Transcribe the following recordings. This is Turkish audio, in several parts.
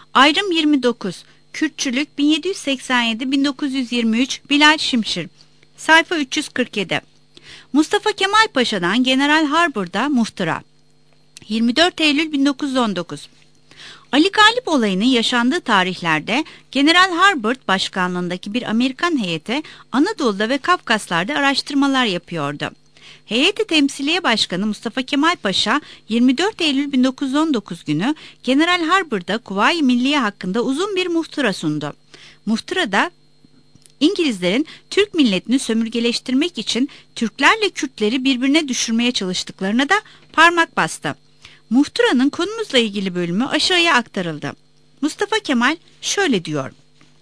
Ayrım 29. Kürtçülük 1787-1923 Bilal Şimşir. Sayfa 347. Mustafa Kemal Paşa'dan General Harper'da muhtıra. 24 Eylül 1919. Ali Galip olayının yaşandığı tarihlerde General Harbert başkanlığındaki bir Amerikan heyeti Anadolu'da ve Kafkaslar'da araştırmalar yapıyordu. Heyeti Temsiliye Başkanı Mustafa Kemal Paşa 24 Eylül 1919 günü General Harper'da Kuvayi Milliye hakkında uzun bir muhtıra sundu. Muhtırada İngilizlerin Türk milletini sömürgeleştirmek için Türklerle Kürtleri birbirine düşürmeye çalıştıklarına da parmak bastı. Muhtıranın konumuzla ilgili bölümü aşağıya aktarıldı. Mustafa Kemal şöyle diyor: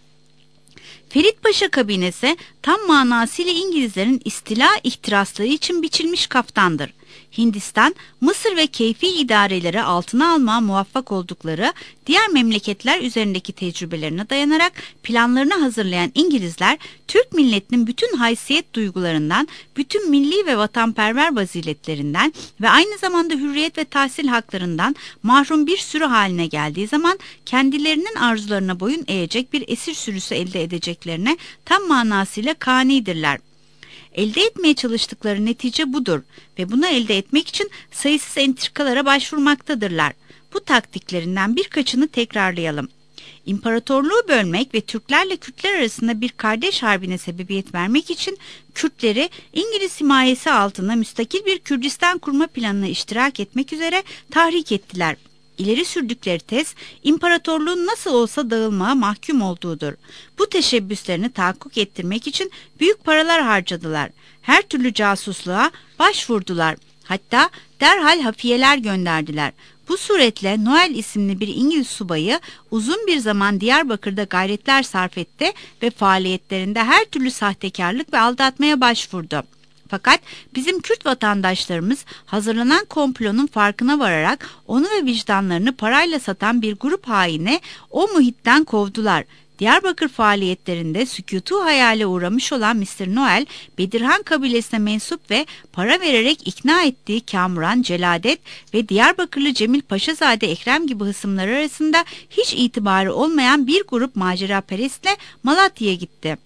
Ferit Paşa kabinesi tam manasıyla İngilizlerin istila ihtirasları için biçilmiş kaftandır. Hindistan, Mısır ve keyfi idareleri altına almaya muvaffak oldukları diğer memleketler üzerindeki tecrübelerine dayanarak planlarını hazırlayan İngilizler, Türk milletinin bütün haysiyet duygularından, bütün milli ve vatanperver faziletlerinden ve aynı zamanda hürriyet ve tahsil haklarından mahrum bir sürü haline geldiği zaman kendilerinin arzularına boyun eğecek bir esir sürüsü elde edeceklerine tam manasıyla kanidirler. Elde etmeye çalıştıkları netice budur ve bunu elde etmek için sayısız entrikalara başvurmaktadırlar. Bu taktiklerinden birkaçını tekrarlayalım. İmparatorluğu bölmek ve Türklerle Kürtler arasında bir kardeş harbine sebebiyet vermek için Kürtleri İngiliz himayesi altında müstakil bir Kürdistan kurma planına iştirak etmek üzere tahrik ettiler. İleri sürdükleri tez, imparatorluğun nasıl olsa dağılmaya mahkum olduğudur. Bu teşebbüslerini tahakkuk ettirmek için büyük paralar harcadılar. Her türlü casusluğa başvurdular. Hatta derhal hafiyeler gönderdiler. Bu suretle Noel isimli bir İngiliz subayı uzun bir zaman Diyarbakır'da gayretler sarf etti ve faaliyetlerinde her türlü sahtekarlık ve aldatmaya başvurdu. Fakat bizim Kürt vatandaşlarımız hazırlanan komplonun farkına vararak onu ve vicdanlarını parayla satan bir grup haini o muhitten kovdular. Diyarbakır faaliyetlerinde sükutu hayale uğramış olan Mr. Noel, Bedirhan kabilesine mensup ve para vererek ikna ettiği Kamuran, Celadet ve Diyarbakırlı Cemil Paşazade Ekrem gibi hısımlar arasında hiç itibarı olmayan bir grup maceraperestle Malatya'ya gitti.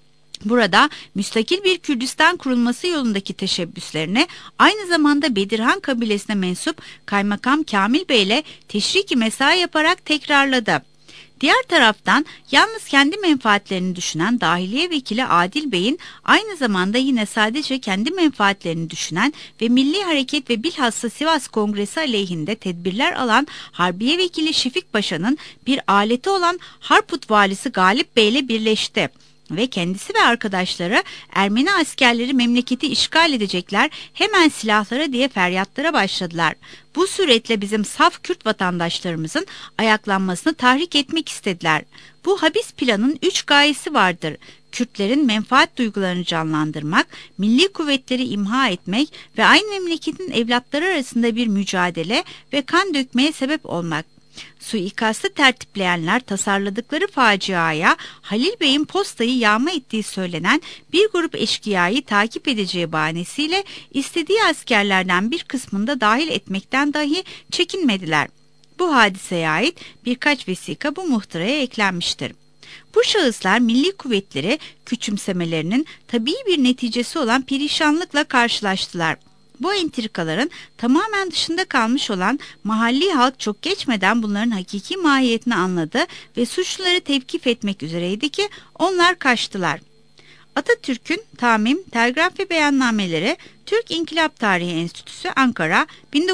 Burada müstakil bir Kürdistan kurulması yolundaki teşebbüslerini aynı zamanda Bedirhan kabilesine mensup Kaymakam Kamil Bey ile teşriki mesai yaparak tekrarladı. Diğer taraftan yalnız kendi menfaatlerini düşünen Dahiliye Vekili Adil Bey'in aynı zamanda yine sadece kendi menfaatlerini düşünen ve Milli Hareket ve bilhassa Sivas Kongresi aleyhinde tedbirler alan Harbiye Vekili Şefik Paşa'nın bir aleti olan Harput Valisi Galip Bey ile birleşti. Ve kendisi ve arkadaşları Ermeni askerleri memleketi işgal edecekler, hemen silahlara diye feryatlara başladılar. Bu suretle bizim saf Kürt vatandaşlarımızın ayaklanmasını tahrik etmek istediler. Bu habis planın 3 gayesi vardır: Kürtlerin menfaat duygularını canlandırmak, milli kuvvetleri imha etmek ve aynı memleketin evlatları arasında bir mücadele ve kan dökmeye sebep olmak. Suikastı tertipleyenler tasarladıkları faciaya Halil Bey'in postayı yağma ettiği söylenen bir grup eşkıyayı takip edeceği bahanesiyle istediği askerlerden bir kısmını da dahil etmekten dahi çekinmediler. Bu hadiseye ait birkaç vesika bu muhtıraya eklenmiştir. Bu şahıslar milli kuvvetleri küçümsemelerinin tabii bir neticesi olan perişanlıkla karşılaştılar. Bu entrikaların tamamen dışında kalmış olan mahalli halk çok geçmeden bunların hakiki mahiyetini anladı ve suçluları tevkif etmek üzereydi ki onlar kaçtılar. Atatürk'ün Tamim, Telgraf ve Beyannameleri, Türk İnkılap Tarihi Enstitüsü, Ankara,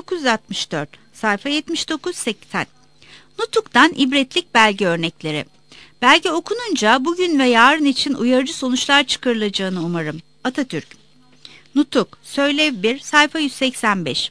1964, sayfa 79-80. Nutuk'tan ibretlik belge örnekleri. Belge okununca bugün ve yarın için uyarıcı sonuçlar çıkarılacağını umarım. Atatürk. Nutuk, Söylev 1, sayfa 185.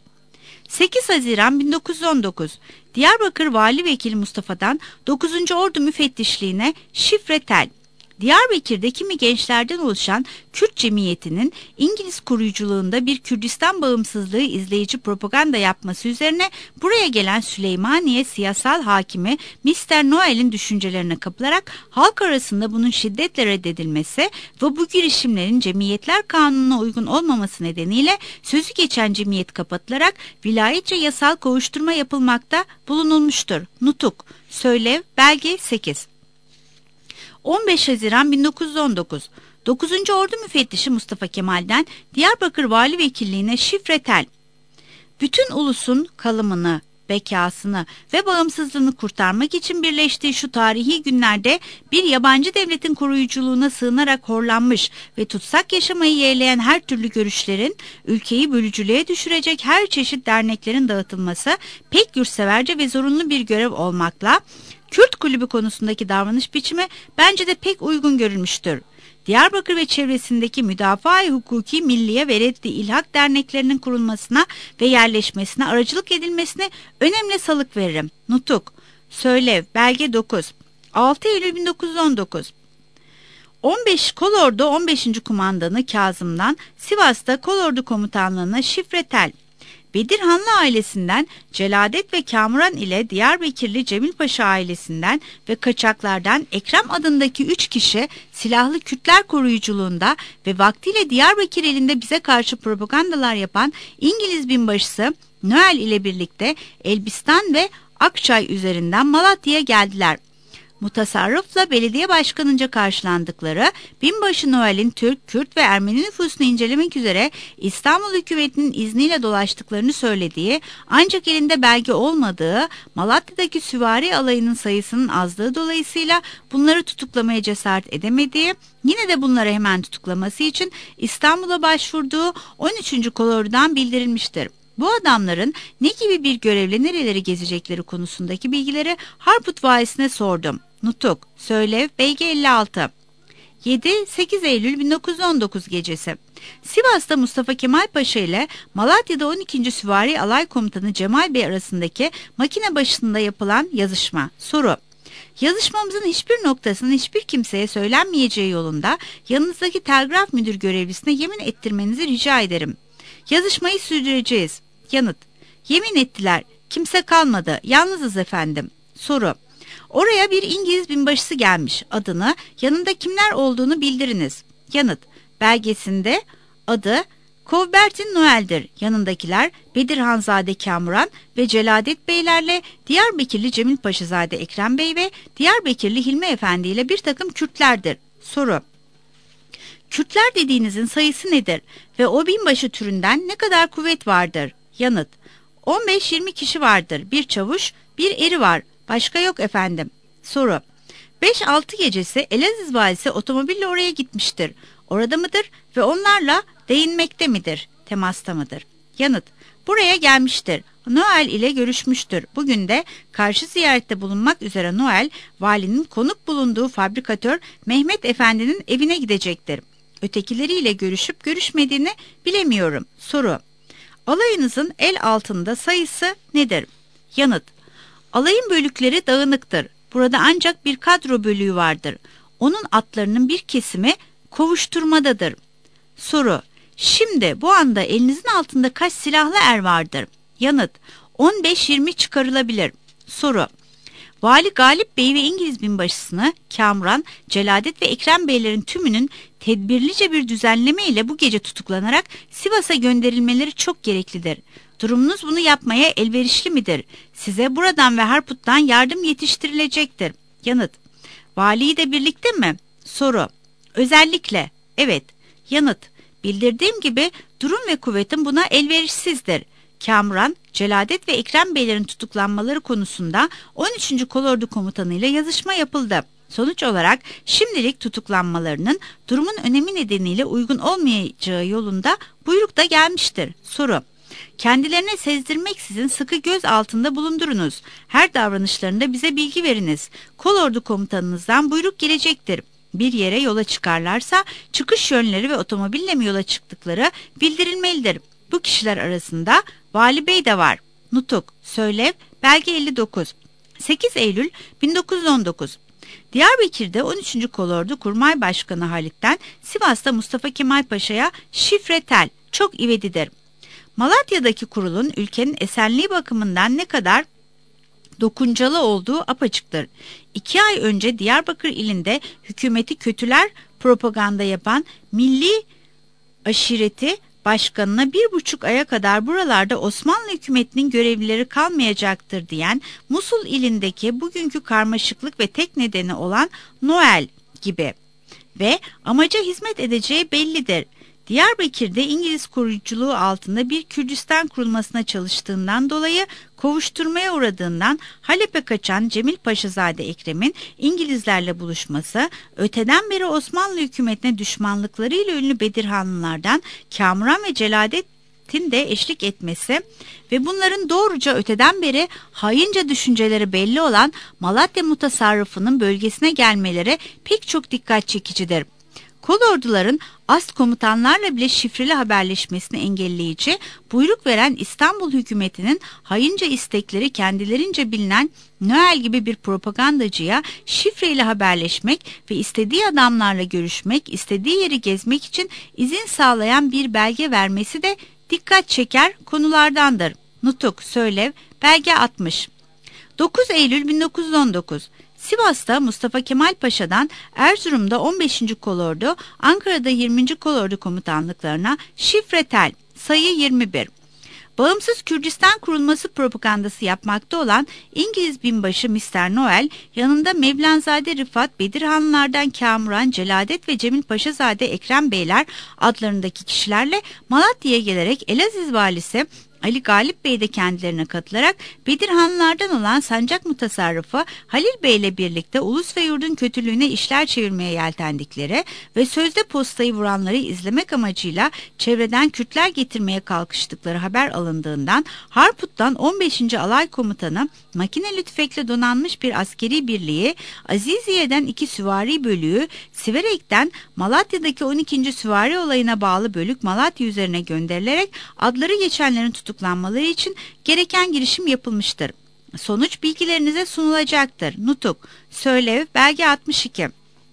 8 Haziran 1919, Diyarbakır Vali Vekili Mustafa'dan 9. Ordu Müfettişliğine şifre tel. Diyarbakır'da kimi gençlerden oluşan Kürt cemiyetinin İngiliz koruyuculuğunda bir Kürdistan bağımsızlığı izleyici propaganda yapması üzerine buraya gelen Süleymaniye siyasal hakimi Mr. Noel'in düşüncelerine kapılarak halk arasında bunun şiddetle reddedilmesi ve bu girişimlerin cemiyetler kanununa uygun olmaması nedeniyle sözü geçen cemiyet kapatılarak vilayetçe yasal kovuşturma yapılmakta bulunulmuştur. Nutuk, Söylev, Belge 8. 15 Haziran 1919 9. Ordu Müfettişi Mustafa Kemal'den Diyarbakır Vali Vekilliğine şifretel. Bütün ulusun kalımını, bekasını ve bağımsızlığını kurtarmak için birleştiği şu tarihi günlerde bir yabancı devletin koruyuculuğuna sığınarak horlanmış ve tutsak yaşamayı yeğleyen her türlü görüşlerin, ülkeyi bölücülüğe düşürecek her çeşit derneklerin dağıtılması pek yurtseverce ve zorunlu bir görev olmakla, Kürt kulübü konusundaki davranış biçimi bence de pek uygun görülmüştür. Diyarbakır ve çevresindeki müdafaa-i hukuki milliye ve reddi ilhak derneklerinin kurulmasına ve yerleşmesine aracılık edilmesine önemli salık veririm. Nutuk, Söylev, Belge 9. 6 Eylül 1919 15 Kolordu 15. Kumandanı Kazım'dan Sivas'ta Kolordu Komutanlığı'na şifretel. Bedirhanlı ailesinden Celadet ve Kamuran ile Diyarbakırlı Cemil Paşa ailesinden ve kaçaklardan Ekrem adındaki 3 kişi silahlı Kürtler koruyuculuğunda ve vaktiyle Diyarbakır elinde bize karşı propagandalar yapan İngiliz binbaşısı Noel ile birlikte Elbistan ve Akçay üzerinden Malatya'ya geldiler. Mutasarrıfla belediye başkanınca karşılandıkları binbaşı Noel'in Türk, Kürt ve Ermeni nüfusunu incelemek üzere İstanbul hükümetinin izniyle dolaştıklarını söylediği ancak elinde belge olmadığı Malatya'daki süvari alayının sayısının azlığı dolayısıyla bunları tutuklamaya cesaret edemediği, yine de bunları hemen tutuklaması için İstanbul'a başvurduğu 13. Kolordu'dan bildirilmiştir. Bu adamların ne gibi bir görevle nereleri gezecekleri konusundaki bilgileri Harput valisine sordum. Nutuk, Söylev, Belge 56. 7-8 Eylül 1919 gecesi. Sivas'ta Mustafa Kemal Paşa ile Malatya'da 12. Süvari Alay Komutanı Cemal Bey arasındaki makine başında yapılan yazışma. Soru. Yazışmamızın hiçbir noktasının hiçbir kimseye söylenmeyeceği yolunda yanınızdaki telgraf müdür görevlisine yemin ettirmenizi rica ederim. Yazışmayı sürdüreceğiz. Yanıt. Yemin ettiler. Kimse kalmadı. Yalnızız efendim. Soru. Oraya bir İngiliz binbaşısı gelmiş. Adını, yanında kimler olduğunu bildiriniz. Yanıt. Belgesinde adı Kovbertin Noel'dir. Yanındakiler Bedirhanzade Kamuran ve Celadet Beylerle Diyarbakırlı Cemil Paşazade Ekrem Bey ve Diyarbakırlı Hilmi Efendi ile bir takım Kürtlerdir. Soru. Kürtler dediğinizin sayısı nedir ve o binbaşı türünden ne kadar kuvvet vardır? Yanıt. 15-20 kişi vardır. Bir çavuş, bir eri var. Başka yok efendim. Soru. 5-6 gecesi Elazığ valisi otomobille oraya gitmiştir. Orada mıdır ve onlarla değinmekte midir? Temasta mıdır? Yanıt. Buraya gelmiştir. Noel ile görüşmüştür. Bugün de karşı ziyarette bulunmak üzere Noel, valinin konuk bulunduğu fabrikatör Mehmet Efendi'nin evine gidecektir. Ötekileriyle görüşüp görüşmediğini bilemiyorum. Soru. Alayınızın el altında sayısı nedir? Yanıt. Alayın bölükleri dağınıktır. Burada ancak bir kadro bölüğü vardır. Onun atlarının bir kesimi kovuşturmadadır. Soru. Şimdi bu anda elinizin altında kaç silahlı er vardır? Yanıt. 15-20 çıkarılabilir. Soru. Vali Galip Bey ve İngiliz binbaşısını Kamuran, Celadet ve Ekrem Beylerin tümünün tedbirlice bir düzenleme ile bu gece tutuklanarak Sivas'a gönderilmeleri çok gereklidir. Durumunuz bunu yapmaya elverişli midir? Size buradan ve Harput'tan yardım yetiştirilecektir. Yanıt. Valiyi de birlikte mi? Soru. Özellikle. Evet. Yanıt. Bildirdiğim gibi durum ve kuvvetim buna elverişsizdir. Kamuran, Celadet ve Ekrem Beylerin tutuklanmaları konusunda 13. Kolordu Komutanı ile yazışma yapıldı. Sonuç olarak şimdilik tutuklanmalarının durumun önemi nedeniyle uygun olmayacağı yolunda buyruk da gelmiştir. Soru. Kendilerine sezdirmeksizin sıkı göz altında bulundurunuz. Her davranışlarında bize bilgi veriniz. Kolordu komutanınızdan buyruk gelecektir. Bir yere yola çıkarlarsa çıkış yönleri ve otomobille mi yola çıktıkları bildirilmelidir. Bu kişiler arasında Vali Bey de var. Nutuk, Söylev, Belge 59. 8 Eylül 1919 Diyarbakır'da 13. Kolordu Kurmay Başkanı Halit'ten Sivas'ta Mustafa Kemal Paşa'ya şifre tel çok ivedidir. Malatya'daki kurulun ülkenin esenliği bakımından ne kadar dokuncalı olduğu apaçıktır. 2 ay önce Diyarbakır ilinde hükümeti kötüler propaganda yapan Milli Aşireti Başkanı'na 1,5 aya kadar buralarda Osmanlı hükümetinin görevlileri kalmayacaktır diyen Musul ilindeki bugünkü karmaşıklık ve tek nedeni olan Noel gibi ve amaca hizmet edeceği bellidir. Diyarbakır'da İngiliz koruyuculuğu altında bir Kürdistan kurulmasına çalıştığından dolayı kovuşturmaya uğradığından Halep'e kaçan Cemil Paşazade Ekrem'in İngilizlerle buluşması, öteden beri Osmanlı hükümetine düşmanlıklarıyla ünlü Bedirhanlılardan Kamuran ve Celadet'in de eşlik etmesi ve bunların doğruca öteden beri haince düşünceleri belli olan Malatya mutasarrıfının bölgesine gelmeleri pek çok dikkat çekicidir. Kolorduların ast komutanlarla bile şifreli haberleşmesini engelleyici, buyruk veren İstanbul hükümetinin haince istekleri kendilerince bilinen Noel gibi bir propagandacıya şifreyle haberleşmek ve istediği adamlarla görüşmek, istediği yeri gezmek için izin sağlayan bir belge vermesi de dikkat çeker konulardandır. Nutuk, Söylev, belge 60. 9 Eylül 1919 Sivas'ta Mustafa Kemal Paşa'dan Erzurum'da 15. Kolordu, Ankara'da 20. Kolordu komutanlıklarına şifre tel, sayı 21. Bağımsız Kürdistan kurulması propagandası yapmakta olan İngiliz binbaşı Mr. Noel, yanında Mevlanzade Rıfat, Bedirhanlılardan Kamuran, Celadet ve Cemil Paşazade Ekrem Beyler adlarındaki kişilerle Malatya'ya gelerek Elaziz valisi Ali Galip Bey de kendilerine katılarak Bedirhanlılardan olan sancak mutasarrıfı Halil Bey ile birlikte ulus ve yurdun kötülüğüne işler çevirmeye yeltendikleri ve sözde postayı vuranları izlemek amacıyla çevreden Kürtler getirmeye kalkıştıkları haber alındığından Harput'tan 15. Alay Komutanı makineli tüfekle donanmış bir askeri birliği, Aziziye'den 2 süvari bölüğü, Siverek'ten Malatya'daki 12. süvari olayına bağlı bölük Malatya üzerine gönderilerek adları geçenlerin tutuklanmaları için gereken girişim yapılmıştır. Sonuç bilgilerinize sunulacaktır. Nutuk, Söylev, belge 62.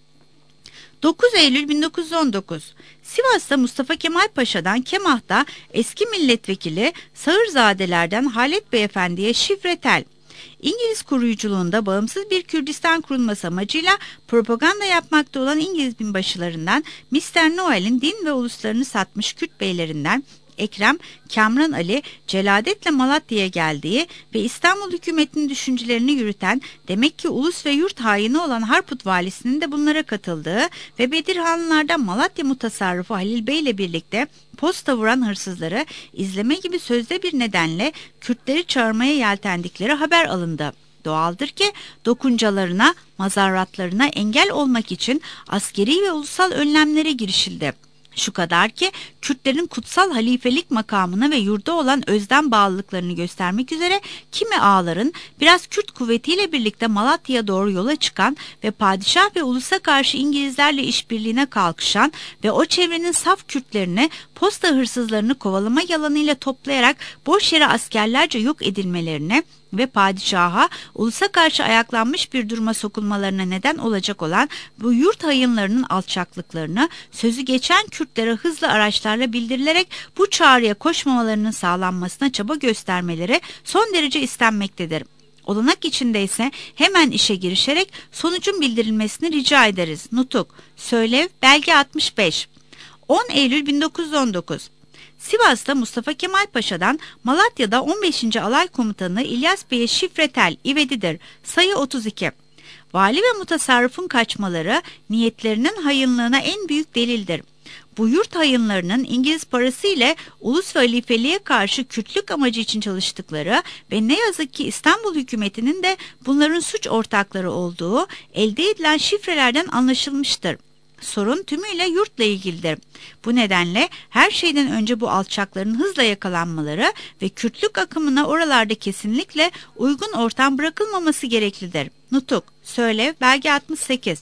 9 Eylül 1919 Sivas'ta Mustafa Kemal Paşa'dan Kemah'ta eski milletvekili Sağırzadelerden Halet Beyefendi'ye şifre tel. İngiliz koruyuculuğunda bağımsız bir Kürdistan kurulması amacıyla propaganda yapmakta olan İngiliz binbaşılarından Mr. Noel'in din ve uluslarını satmış Kürt beylerinden Ekrem, Kamran Ali, Celadet'le Malatya'ya geldiği ve İstanbul hükümetinin düşüncelerini yürüten, demek ki ulus ve yurt haini olan Harput valisinin de bunlara katıldığı ve Bedirhanlılardan Malatya mutasarrıfı Halil Bey ile birlikte posta vuran hırsızları izleme gibi sözde bir nedenle Kürtleri çağırmaya yeltendikleri haber alındı. Doğaldır ki dokuncalarına, mazarratlarına engel olmak için askeri ve ulusal önlemlere girişildi. Şu kadar ki Kürtlerin kutsal halifelik makamına ve yurda olan özden bağlılıklarını göstermek üzere kimi ağaların biraz Kürt kuvvetiyle birlikte Malatya'ya doğru yola çıkan ve padişah ve ulusa karşı İngilizlerle işbirliğine kalkışan ve o çevrenin saf Kürtlerini posta hırsızlarını kovalama yalanıyla toplayarak boş yere askerlerce yok edilmelerine ve padişaha ulusa karşı ayaklanmış bir duruma sokulmalarına neden olacak olan bu yurt hayınlarının alçaklıklarını sözü geçen Kürtlere hızlı araçlarla bildirilerek bu çağrıya koşmamalarının sağlanmasına çaba göstermeleri son derece istenmektedir. Olanak içinde ise hemen işe girişerek sonucun bildirilmesini rica ederiz. Nutuk, Söylev, belge 65. 10 Eylül 1919 Sivas'ta Mustafa Kemal Paşa'dan Malatya'da 15. Alay Komutanı İlyas Bey'e şifre tel ivedidir. Sayı 32. Vali ve mutasarrıfın kaçmaları niyetlerinin hayınlığına en büyük delildir. Bu yurt hayınlarının İngiliz parası ile ulus ve halifeliğe karşı Kürtlük amacı için çalıştıkları ve ne yazık ki İstanbul hükümetinin de bunların suç ortakları olduğu elde edilen şifrelerden anlaşılmıştır. Sorun tümüyle yurtla ilgilidir. Bu nedenle her şeyden önce bu alçakların hızla yakalanmaları ve Kürtlük akımına oralarda kesinlikle uygun ortam bırakılmaması gereklidir. Nutuk, Söylev, belge 68.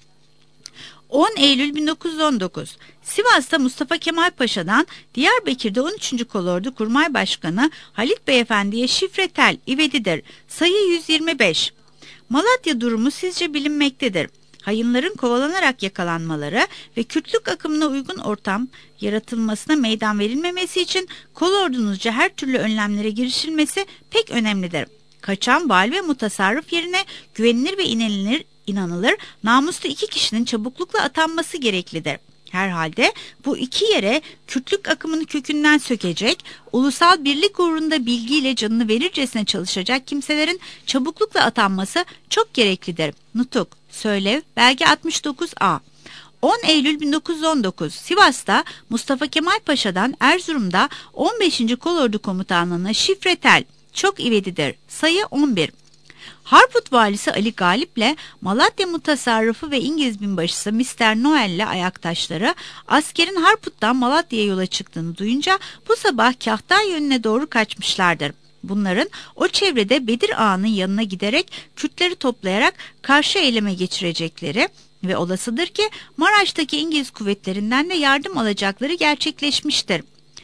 10 Eylül 1919 Sivas'ta Mustafa Kemal Paşa'dan Diyarbakır'da 13. Kolordu Kurmay Başkanı Halit Beyefendi'ye şifre tel ivedidir. Sayı 125. Malatya durumu sizce bilinmektedir. Hayınların kovalanarak yakalanmaları ve Kürtlük akımına uygun ortam yaratılmasına meydan verilmemesi için kolordunuzca her türlü önlemlere girişilmesi pek önemlidir. Kaçan vali ve mutasarrıf yerine güvenilir ve inanılır, namuslu 2 kişinin çabuklukla atanması gereklidir. Herhalde bu 2 yere Kürtlük akımını kökünden sökecek, ulusal birlik uğrunda bilgiyle canını verircesine çalışacak kimselerin çabuklukla atanması çok gereklidir. Nutuk, Söylev, Belge 69A. 10 Eylül 1919 Sivas'ta Mustafa Kemal Paşa'dan Erzurum'da 15. Kolordu Komutanlığı'na şifretel, çok ivedidir. Sayı 11. Harput valisi Ali Galip'le Malatya mutasarrıfı ve İngiliz binbaşısı Mr. Noel'le ayaktaşları askerin Harput'tan Malatya'ya yola çıktığını duyunca bu sabah Kahtay yönüne doğru kaçmışlardır. Bunların o çevrede Bedir Ağa'nın yanına giderek Kürtleri toplayarak karşı eyleme geçirecekleri ve olasıdır ki Maraş'taki İngiliz kuvvetlerinden de yardım alacakları gerçekleşmiştir.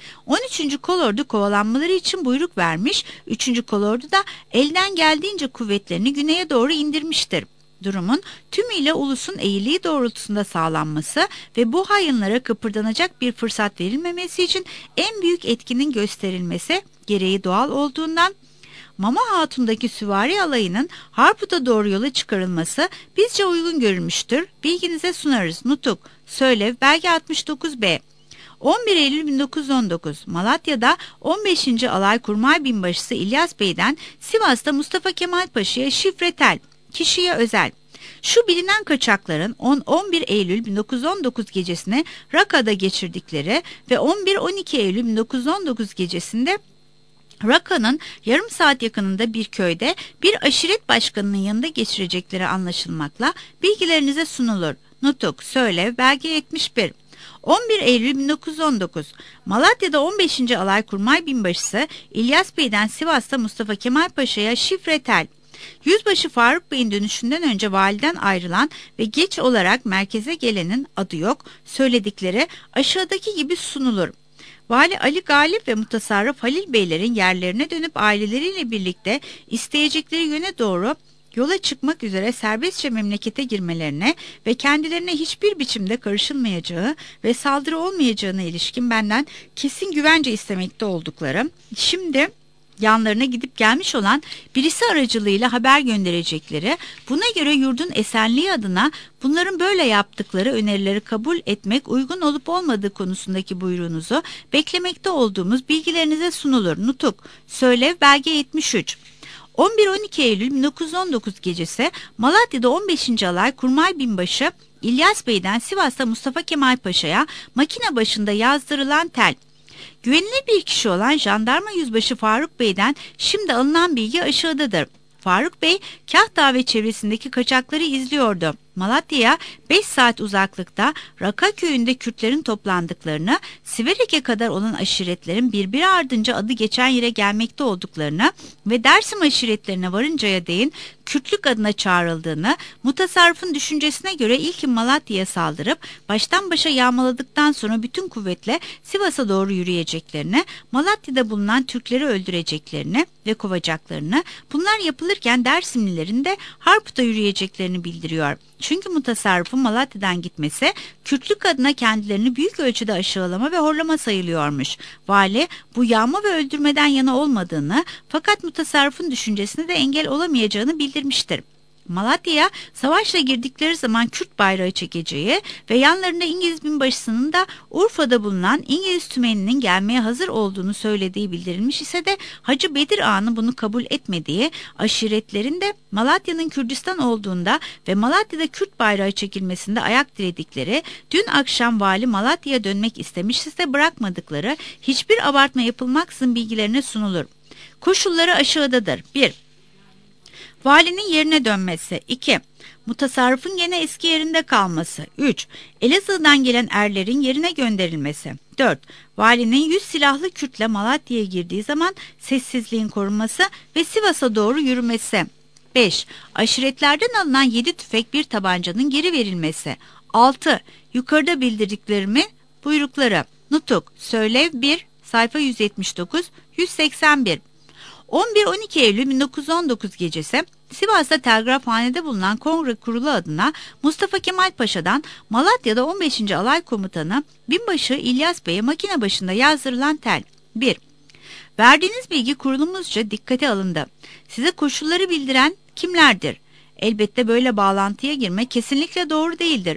13. Kolordu kovalanmaları için buyruk vermiş, 3. Kolordu da elden geldiğince kuvvetlerini güneye doğru indirmiştir. Durumun tümüyle ulusun eğiliği doğrultusunda sağlanması ve bu hayınlara kıpırdanacak bir fırsat verilmemesi için en büyük etkinin gösterilmesi gereği doğal olduğundan Mama Hatun'daki süvari alayının Harput'a doğru yola çıkarılması bizce uygun görülmüştür. Bilginize sunarız. Nutuk, Söylev, Belge 69B. 11 Eylül 1919 Malatya'da 15. Alay Kurmay Binbaşısı İlyas Bey'den Sivas'ta Mustafa Kemal Paşa'ya şifretel, kişiye özel. Şu bilinen kaçakların 10-11 Eylül 1919 gecesini Raka'da geçirdikleri ve 11-12 Eylül 1919 gecesinde Raka'nın yarım saat yakınında bir köyde bir aşiret başkanının yanında geçirecekleri anlaşılmakla bilgilerinize sunulur. Nutuk, Söylev, Belge 71. 11 Eylül 1919 Malatya'da 15. Alay Kurmay Binbaşısı İlyas Bey'den Sivas'ta Mustafa Kemal Paşa'ya şifretel. Yüzbaşı Faruk Bey'in dönüşünden önce validen ayrılan ve geç olarak merkeze gelenin adı yok, söyledikleri aşağıdaki gibi sunulur. Vali Ali Galip ve Mutasarrıf Halil Beylerin yerlerine dönüp aileleriyle birlikte isteyecekleri yöne doğru yola çıkmak üzere serbestçe memlekete girmelerine ve kendilerine hiçbir biçimde karışılmayacağı ve saldırı olmayacağına ilişkin benden kesin güvence istemekte oldukları, şimdi yanlarına gidip gelmiş olan birisi aracılığıyla haber gönderecekleri, buna göre yurdun esenliği adına bunların böyle yaptıkları önerileri kabul etmek uygun olup olmadığı konusundaki buyruğunuzu beklemekte olduğumuz bilgilerinize sunulur. Nutuk, Söylev, Belge 73. 11-12 Eylül 1919 gecesi Malatya'da 15. Alay Kurmay Binbaşı İlyas Bey'den Sivas'ta Mustafa Kemal Paşa'ya makine başında yazdırılan tel. Güvenilir bir kişi olan Jandarma Yüzbaşı Faruk Bey'den şimdi alınan bilgi aşağıdadır. Faruk Bey, Kahtağ ve çevresindeki kaçakları izliyordu. Malatya'ya 5 saat uzaklıkta Raka köyünde Kürtlerin toplandıklarını, Siverek'e kadar olan aşiretlerin birbiri ardınca adı geçen yere gelmekte olduklarını ve Dersim aşiretlerine varıncaya değin Kürtlük adına çağrıldığını, mutasarrıfın düşüncesine göre ilkin Malatya'ya saldırıp baştan başa yağmaladıktan sonra bütün kuvvetle Sivas'a doğru yürüyeceklerini, Malatya'da bulunan Türkleri öldüreceklerini ve kovacaklarını, bunlar yapılırken Dersimlilerin de Harput'a yürüyeceklerini bildiriyor. Çünkü mutasarrıfın Malatya'dan gitmesi Kürtlük adına kendilerini büyük ölçüde aşağılama ve horlama sayılıyormuş. Vali bu yağma ve öldürmeden yana olmadığını fakat mutasarrıfın düşüncesine de engel olamayacağını bildirmiştir. Malatya'ya savaşla girdikleri zaman Kürt bayrağı çekeceği ve yanlarında İngiliz binbaşısının da Urfa'da bulunan İngiliz tümeninin gelmeye hazır olduğunu söylediği bildirilmiş ise de Hacı Bedir Ağa'nın bunu kabul etmediği, aşiretlerin de Malatya'nın Kürdistan olduğunda ve Malatya'da Kürt bayrağı çekilmesinde ayak diledikleri, dün akşam vali Malatya'ya dönmek istemiş ise bırakmadıkları hiçbir abartma yapılmaksızın bilgilerine sunulur. Koşulları aşağıdadır. 1. Valinin yerine dönmesi. 2. Mutasarrıfın gene eski yerinde kalması. 3. Elazığ'dan gelen erlerin yerine gönderilmesi. 4. Valinin 100 silahlı Kürtle Malatya'ya girdiği zaman sessizliğin korunması ve Sivas'a doğru yürümesi. 5. Aşiretlerden alınan 7 tüfek bir tabancanın geri verilmesi. 6. Yukarıda bildirdiklerimi buyrukları. Nutuk, Söylev 1, sayfa 179, 181. 11-12 Eylül 1919 gecesi Sivas'ta telgrafhanede bulunan Kongre Kurulu adına Mustafa Kemal Paşa'dan Malatya'da 15. Alay Komutanı Binbaşı İlyas Bey'e makine başında yazdırılan tel. 1. Verdiğiniz bilgi kurulumuzca dikkate alındı. Size koşulları bildiren kimlerdir? Elbette böyle bağlantıya girmek kesinlikle doğru değildir.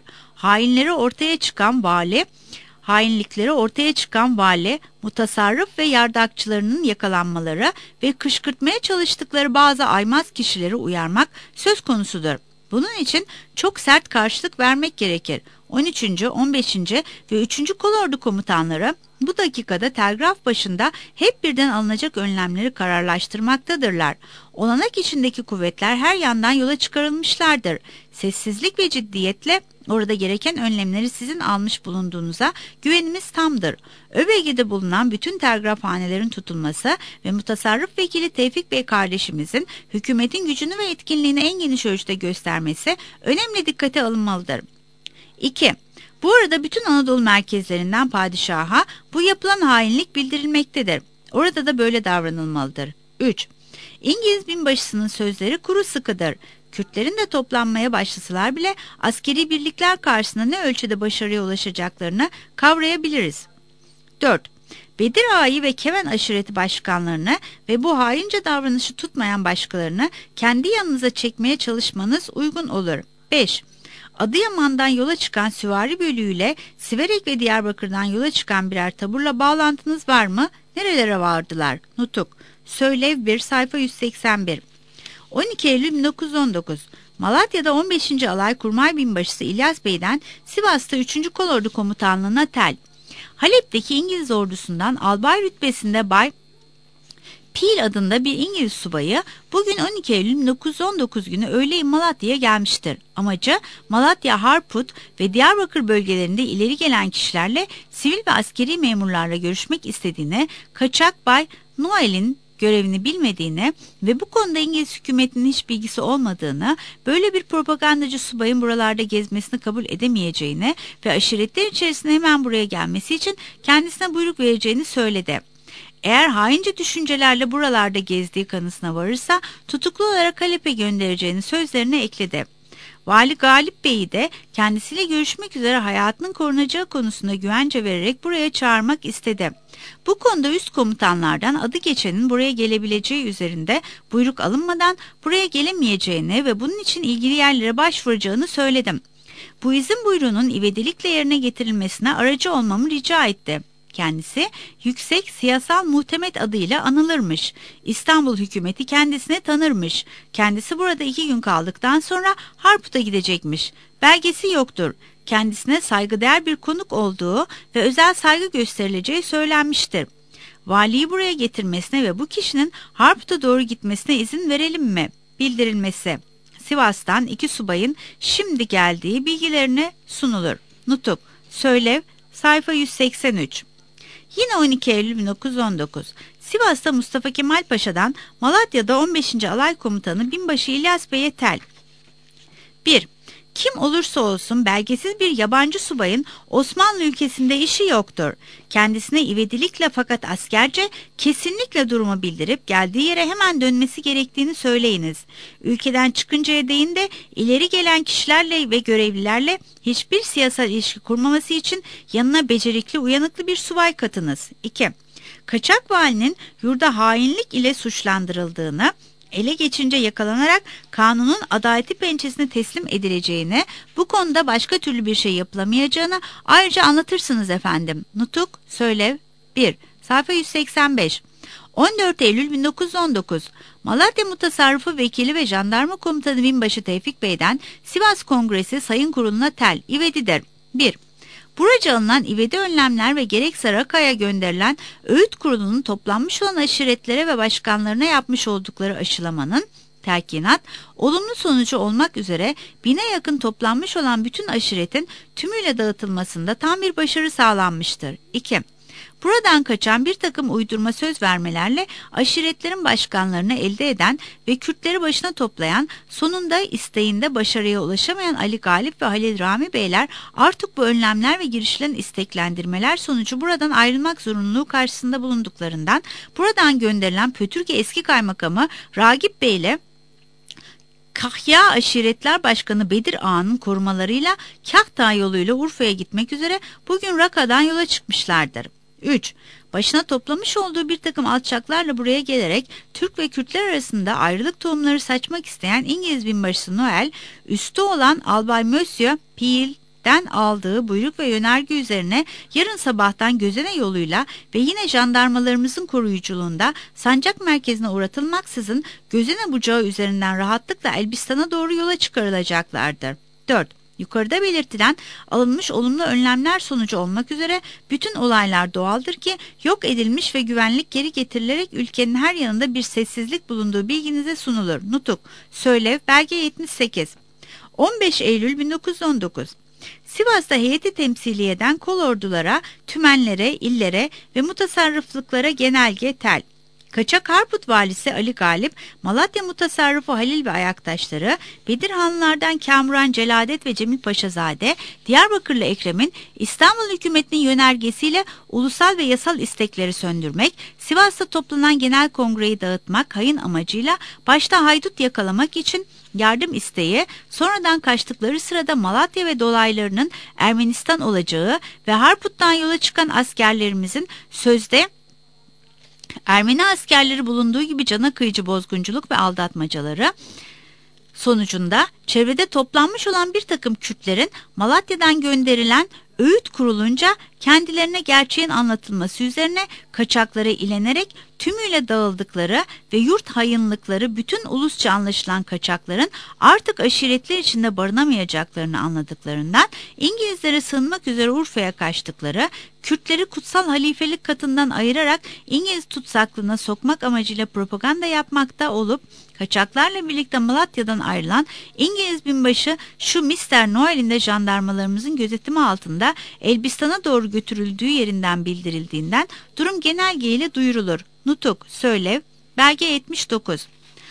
Hainlikleri ortaya çıkan vali, mutasarrıf ve yardakçılarının yakalanmaları ve kışkırtmaya çalıştıkları bazı aymaz kişileri uyarmak söz konusudur. Bunun için çok sert karşılık vermek gerekir. 13. 15. ve 3. Kolordu komutanları bu dakikada telgraf başında hep birden alınacak önlemleri kararlaştırmaktadırlar. Olanak içindeki kuvvetler her yandan yola çıkarılmışlardır. Sessizlik ve ciddiyetle orada gereken önlemleri sizin almış bulunduğunuza güvenimiz tamdır. ÖBG'de bulunan bütün telgrafhanelerin tutulması ve mutasarrıf vekili Tevfik Bey kardeşimizin hükümetin gücünü ve etkinliğini en geniş ölçüde göstermesi önemli dikkate alınmalıdır. 2. Bu arada bütün Anadolu merkezlerinden padişaha bu yapılan hainlik bildirilmektedir. Orada da böyle davranılmalıdır. 3. İngiliz binbaşısının sözleri kuru sıkıdır. Kürtlerin de toplanmaya başlasalar bile askeri birlikler karşısında ne ölçüde başarıya ulaşacaklarını kavrayabiliriz. 4. Bedir Ağa'yı ve Keven aşireti başkanlarını ve bu haince davranışı tutmayan başkalarını kendi yanınıza çekmeye çalışmanız uygun olur. 5. Adıyaman'dan yola çıkan süvari bölüğüyle Siverek ve Diyarbakır'dan yola çıkan birer taburla bağlantınız var mı? Nerelere vardılar? Nutuk. Söylev 1 sayfa 181. 12 Eylül 1919 Malatya'da 15. Alay Kurmay Binbaşısı İlyas Bey'den Sivas'ta 3. Kolordu Komutanlığı'na tel. Halep'teki İngiliz ordusundan albay rütbesinde Bay Peel adında bir İngiliz subayı bugün 12 Eylül 1919 günü öğleyin Malatya'ya gelmiştir. Amacı Malatya, Harput ve Diyarbakır bölgelerinde ileri gelen kişilerle sivil ve askeri memurlarla görüşmek istediğini, kaçak Bay Noel'in görevini bilmediğini ve bu konuda İngiliz hükümetinin hiç bilgisi olmadığını, böyle bir propagandacı subayın buralarda gezmesini kabul edemeyeceğini ve aşiretler içerisinde hemen buraya gelmesi için kendisine buyruk vereceğini söyledi. Eğer haince düşüncelerle buralarda gezdiği kanısına varırsa tutuklu olarak Halep'e göndereceğini sözlerine ekledi. Vali Galip Bey'i de kendisiyle görüşmek üzere hayatının korunacağı konusunda güvence vererek buraya çağırmak istedi. Bu konuda üst komutanlardan adı geçenin buraya gelebileceği üzerinde buyruk alınmadan buraya gelemeyeceğini ve bunun için ilgili yerlere başvuracağını söyledim. Bu izin buyruğunun ivedilikle yerine getirilmesine aracı olmamı rica etti. Kendisi Yüksek Siyasal Muhtemet adıyla anılırmış. İstanbul hükümeti kendisini tanırmış. Kendisi burada 2 gün kaldıktan sonra Harput'a gidecekmiş. Belgesi yoktur. Kendisine saygıdeğer bir konuk olduğu ve özel saygı gösterileceği söylenmiştir. Valiyi buraya getirmesine ve bu kişinin Harput'a doğru gitmesine izin verelim mi? Bildirilmesi. Sivas'tan 2 subayın şimdi geldiği bilgilerine sunulur. Nutuk. Söylev. Sayfa 183. Yine 12 Eylül 1919 Sivas'ta Mustafa Kemal Paşa'dan Malatya'da 15. Alay Komutanı Binbaşı İlyas Bey'e tel. 1. Kim olursa olsun belgesiz bir yabancı subayın Osmanlı ülkesinde işi yoktur. Kendisine ivedilikle fakat askerce kesinlikle durumu bildirip geldiği yere hemen dönmesi gerektiğini söyleyiniz. Ülkeden çıkıncaya değin de ileri gelen kişilerle ve görevlilerle hiçbir siyasal ilişki kurmaması için yanına becerikli, uyanıklı bir subay katınız. 2. Kaçak valinin yurda hainlik ile suçlandırıldığını, ele geçince yakalanarak kanunun adaleti pençesine teslim edileceğini, bu konuda başka türlü bir şey yapılamayacağını ayrıca anlatırsınız efendim. Nutuk, Söylev 1, sayfa 185. 14 Eylül 1919 Malatya Mutasarrıfı Vekili ve Jandarma Komutanı Binbaşı Tevfik Bey'den Sivas Kongresi Sayın Kurulu'na tel. İvedidir. 1. Buraca alınan ivedi önlemler ve gerekse Raka'ya gönderilen Öğüt Kurulu'nun toplanmış olan aşiretlere ve başkanlarına yapmış oldukları aşılamanın telkinat, olumlu sonucu olmak üzere 1000'e yakın toplanmış olan bütün aşiretin tümüyle dağıtılmasında tam bir başarı sağlanmıştır. 2. Buradan kaçan bir takım uydurma söz vermelerle aşiretlerin başkanlarını elde eden ve Kürtleri başına toplayan, sonunda isteğinde başarıya ulaşamayan Ali Galip ve Halil Rami Beyler artık bu önlemler ve girişilen isteklendirmeler sonucu buradan ayrılmak zorunluluğu karşısında bulunduklarından buradan gönderilen Pötürge eski kaymakamı Ragip Bey ile Kahya Aşiretler Başkanı Bedir Ağa'nın korumalarıyla Kahtağ yoluyla Urfa'ya gitmek üzere bugün Raka'dan yola çıkmışlardır. 3. Başına toplamış olduğu bir takım alçaklarla buraya gelerek Türk ve Kürtler arasında ayrılık tohumları saçmak isteyen İngiliz binbaşısı Noel, üstü olan Albay Monsieur Peel'den aldığı buyruk ve yönerge üzerine yarın sabahtan Gözene yoluyla ve yine jandarmalarımızın koruyuculuğunda sancak merkezine uğratılmaksızın Gözene bucağı üzerinden rahatlıkla Elbistan'a doğru yola çıkarılacaklardır. 4. Yukarıda belirtilen alınmış olumlu önlemler sonucu olmak üzere bütün olaylar doğaldır ki yok edilmiş ve güvenlik geri getirilerek ülkenin her yanında bir sessizlik bulunduğu bilginize sunulur. Nutuk, Söylev, Belge 78. 15 Eylül 1919. Sivas'ta heyeti temsiliyeden kolordulara, tümenlere, illere ve mutasarrıflıklara genelge tel. Kaçak Harput valisi Ali Galip, Malatya mutasarrıfı Halil ve ayaktaşları, Bedirhanlılardan Kamuran Celadet ve Cemil Paşazade, Diyarbakırlı Ekrem'in İstanbul hükümetinin yönergesiyle ulusal ve yasal istekleri söndürmek, Sivas'ta toplanan genel kongreyi dağıtmak hayın amacıyla başta haydut yakalamak için yardım isteği, sonradan kaçtıkları sırada Malatya ve dolaylarının Ermenistan olacağı ve Harput'tan yola çıkan askerlerimizin sözde Ermeni askerleri bulunduğu gibi cana kıyıcı bozgunculuk ve aldatmacaları sonucunda çevrede toplanmış olan bir takım Kürtlerin Malatya'dan gönderilen öğüt kurulunca kendilerine gerçeğin anlatılması üzerine kaçaklara ilenerek tümüyle dağıldıkları ve yurt hayınlıkları bütün ulusça anlaşılan kaçakların artık aşiretler içinde barınamayacaklarını anladıklarından İngilizlere sığınmak üzere Urfa'ya kaçtıkları, Kürtleri kutsal halifelik katından ayırarak İngiliz tutsaklığına sokmak amacıyla propaganda yapmakta olup kaçaklarla birlikte Malatya'dan ayrılan İngiliz binbaşı şu Mr. Noel'in de jandarmalarımızın gözetimi altında Elbistan'a doğru götürüldüğü yerinden bildirildiğinden durum genelgeyle duyurulur. Nutuk, Söylev, Belge 79.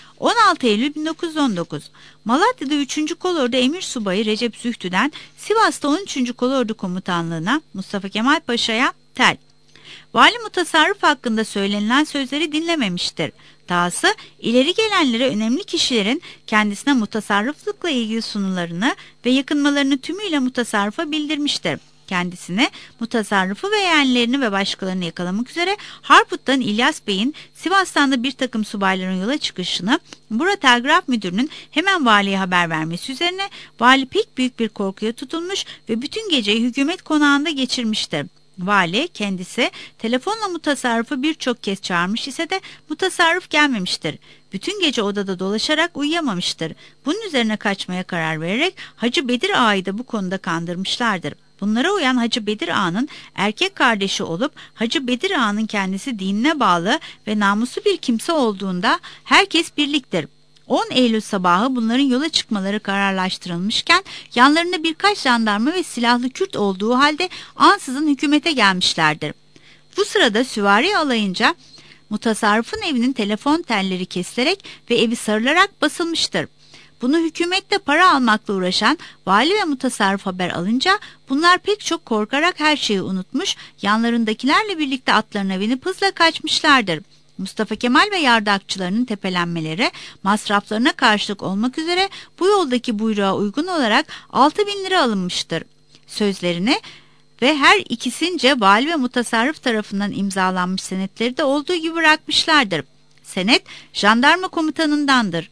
16 Eylül 1919. Malatya'da 3. Kolordu Emir Subayı Recep Zühtü'den Sivas'ta 13. Kolordu Komutanlığı'na Mustafa Kemal Paşa'ya tel. Vali mutasarrıf hakkında söylenilen sözleri dinlememiştir. Dahası ileri gelenlere önemli kişilerin kendisine mutasarrıflıkla ilgili sunularını ve yakınmalarını tümüyle mutasarrıfa bildirmiştir. Kendisine mutasarrıfı ve yeğenlerini ve başkalarını yakalamak üzere Harput'tan İlyas Bey'in Sivas'tan da bir takım subayların yola çıkışını Bura Telgraf Müdürü'nün hemen valiye haber vermesi üzerine vali pek büyük bir korkuya tutulmuş ve bütün geceyi hükümet konağında geçirmiştir. Vali kendisi telefonla mutasarrıfı birçok kez çağırmış ise de mutasarrıf gelmemiştir. Bütün gece odada dolaşarak uyuyamamıştır. Bunun üzerine kaçmaya karar vererek Hacı Bedir Ağa'yı da bu konuda kandırmışlardır. Bunlara uyan Hacı Bedir Ağa'nın erkek kardeşi olup Hacı Bedir Ağa'nın kendisi dinine bağlı ve namuslu bir kimse olduğunda herkes birliktir. 10 Eylül sabahı bunların yola çıkmaları kararlaştırılmışken yanlarında birkaç jandarma ve silahlı Kürt olduğu halde ansızın hükümete gelmişlerdir. Bu sırada süvari alayınca mutasarrıfın evinin telefon telleri kesilerek ve evi sarılarak basılmıştır. Bunu hükümette para almakla uğraşan vali ve mutasarrıf haber alınca bunlar pek çok korkarak her şeyi unutmuş, yanlarındakilerle birlikte atlarına binip hızla kaçmışlardır. Mustafa Kemal ve yardakçılarının tepelenmeleri masraflarına karşılık olmak üzere bu yoldaki buyruğa uygun olarak 6.000 lira alınmıştır. Sözlerini ve her ikisince vali ve mutasarrıf tarafından imzalanmış senetleri de olduğu gibi bırakmışlardır. Senet jandarma komutanındandır.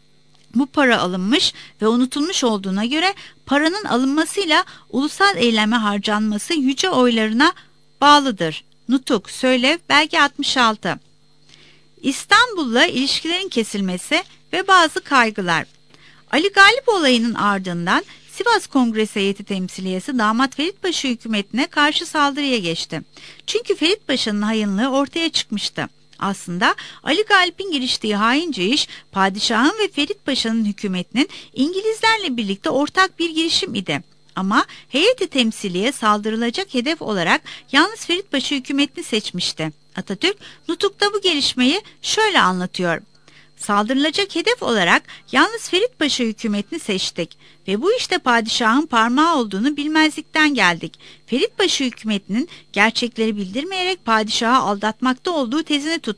Bu para alınmış ve unutulmuş olduğuna göre paranın alınmasıyla ulusal eyleme harcanması yüce oylarına bağlıdır. Nutuk, Söylev, Belge 66. İstanbul'la ilişkilerin kesilmesi ve bazı kaygılar. Ali Galip olayının ardından Sivas Kongresi Heyeti Temsiliyesi Damat Ferit Paşa hükümetine karşı saldırıya geçti. Çünkü Ferit Paşa'nın hayınlığı ortaya çıkmıştı. Aslında Ali Galip'in giriştiği haince iş padişahın ve Ferit Paşa'nın hükümetinin İngilizlerle birlikte ortak bir girişim idi. Ama heyeti temsiliye saldırılacak hedef olarak yalnız Ferit Paşa hükümetini seçmişti. Atatürk Nutuk'ta bu gelişmeyi şöyle anlatıyor. Saldırılacak hedef olarak yalnız Ferit Paşa hükümetini seçtik ve bu işte padişahın parmağı olduğunu bilmezlikten geldik. Ferit Paşa hükümetinin gerçekleri bildirmeyerek padişahı aldatmakta olduğu tezini tuttuk.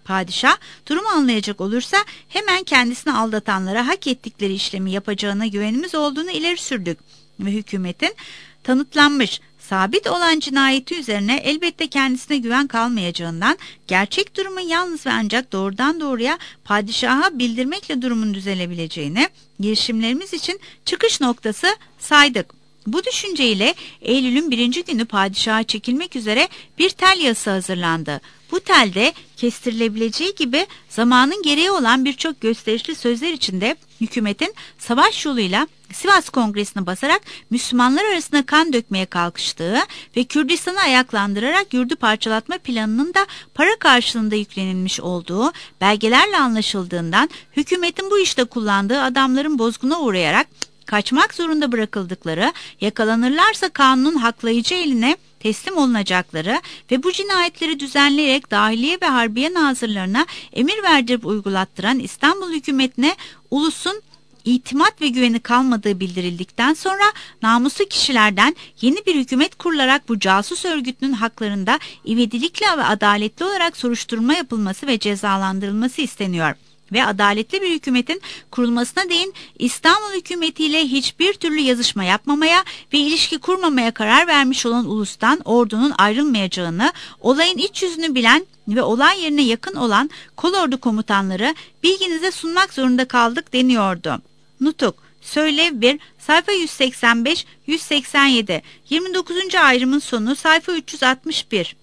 Padişah durumu anlayacak olursa hemen kendisini aldatanlara hak ettikleri işlemi yapacağına güvenimiz olduğunu ileri sürdük ve hükümetin tanıtlanmış, sabit olan cinayeti üzerine elbette kendisine güven kalmayacağından gerçek durumun yalnız ve ancak doğrudan doğruya padişaha bildirmekle durumun düzelebileceğini girişimlerimiz için çıkış noktası saydık. Bu düşünceyle Eylül'ün 1. günü padişaha çekilmek üzere bir tel yazısı hazırlandı. Bu telde kestirilebileceği gibi zamanın gereği olan birçok gösterişli sözler içinde hükümetin savaş yoluyla Sivas Kongresi'ni basarak Müslümanlar arasında kan dökmeye kalkıştığı ve Kürdistan'ı ayaklandırarak yurdu parçalatma planının da para karşılığında yüklenilmiş olduğu belgelerle anlaşıldığından hükümetin bu işte kullandığı adamların bozguna uğrayarak kaçmak zorunda bırakıldıkları, yakalanırlarsa kanunun haklayıcı eline teslim olunacakları ve bu cinayetleri düzenleyerek Dahiliye ve Harbiye Nazırlarına emir verdirip uygulattıran İstanbul hükümetine ulusun itimat ve güveni kalmadığı bildirildikten sonra namuslu kişilerden yeni bir hükümet kurularak bu casus örgütünün haklarında ivedilikle ve adaletli olarak soruşturma yapılması ve cezalandırılması isteniyor. Ve adaletli bir hükümetin kurulmasına değin İstanbul hükümetiyle hiçbir türlü yazışma yapmamaya ve ilişki kurmamaya karar vermiş olan ulustan ordunun ayrılmayacağını, olayın iç yüzünü bilen ve olay yerine yakın olan kolordu komutanları bilginize sunmak zorunda kaldık deniyordu. Nutuk, Söylev 1, sayfa 185-187, 29. ayrımın sonu sayfa 361.